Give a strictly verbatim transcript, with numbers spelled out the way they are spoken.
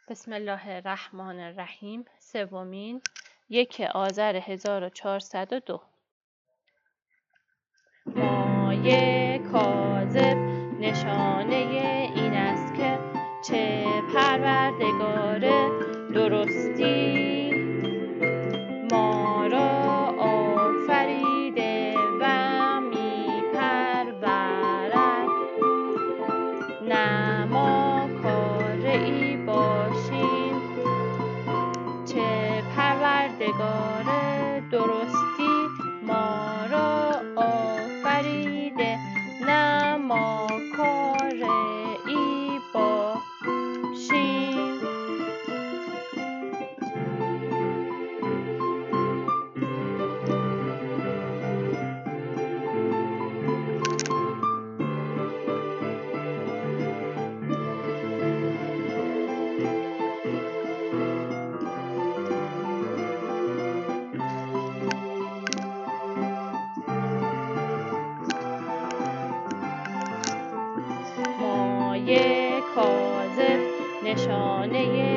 بسم الله الرحمن الرحیم. سومین یک آذر هزار و چهارصد و دو. مایه کاذب نشانه این است که چه پروردگار درستی ما را آفریده و می پرورد، نه ما کاری باشیم. چه پروردگار درستی ما را آفریده، نه ما کاری باشیم. مایه کاذب نشانه